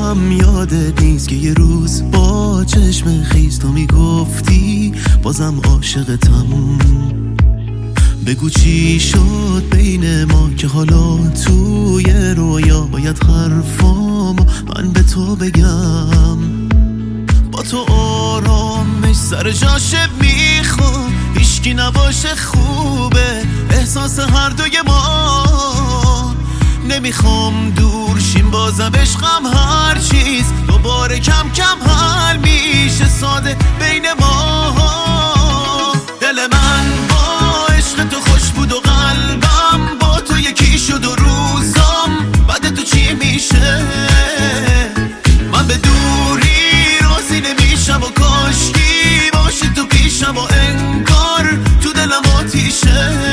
هم یادت نیست که یه روز با چشم خیز تو میگفتی بازم عاشقتم. بگو چی شد بین ما که حالا توی رویا باید حرفامو من به تو بگم. با تو آرامش سر جاشه میخوام، هیچکی نباشه خوبه احساس هر دوی ما. نمیخوام دور شیم بازم عشقم هر چیز دوباره کم کم حل میشه ساده بین ما. دل من با عشق تو خوش بود و قلبم با تو یکی شد و روزام بعد تو چی میشه. من به دوری راضی نمیشم و کاشکی باشی تو پیشم و انگار تو دلم آتیشه.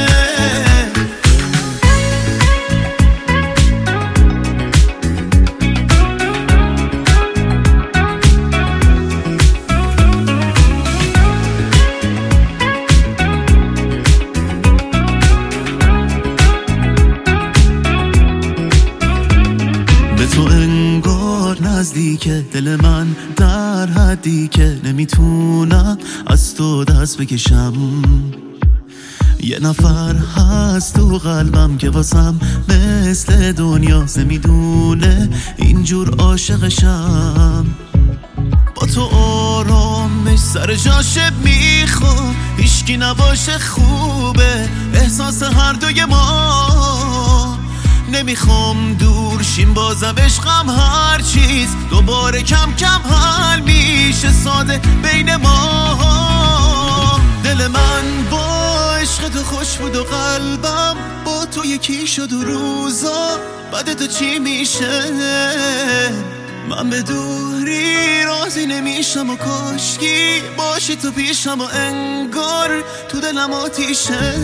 تو انگار نزدیکه دل من در حدی که نمیتونم از تو دست بکشم. یه نفر هست تو قلبم که واسم مثل دنیاست، نمیدونه اینجور عاشقشم. با تو آرامش سر جاشه میخوام، هیچکی نباشه خوبه احساس هر دوی ما. نمیخوام دور شیم بازم عشقم هر چیز دوباره کم کم حل میشه ساده بین ما. دل من با عشق تو خوش بود و قلبم با تو یکی شد و روزا بعد تو چی میشه. من به دوری راضی نمیشم و کاشکی باشی تو پیشم و انگار تو دلم آتیشه.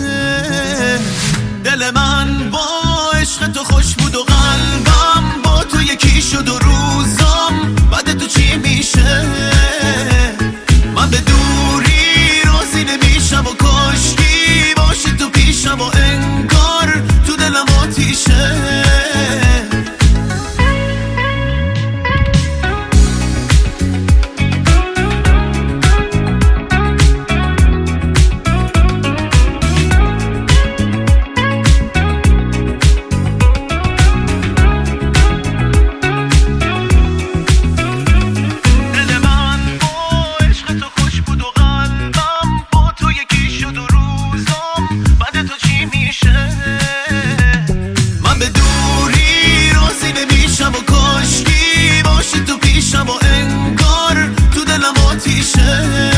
دل من با عشق تو خوش بود و قلبم با تو یکی شد و روزام بعد تو چی میشه. من به دوری راضی نمیشم و کاشکی باشی تو پیشم و انگار تو دلم آتیشه. من به دوری راضی نمیشم و کاشکی باشی تو پیشم و انگار تو دلم آتیشه.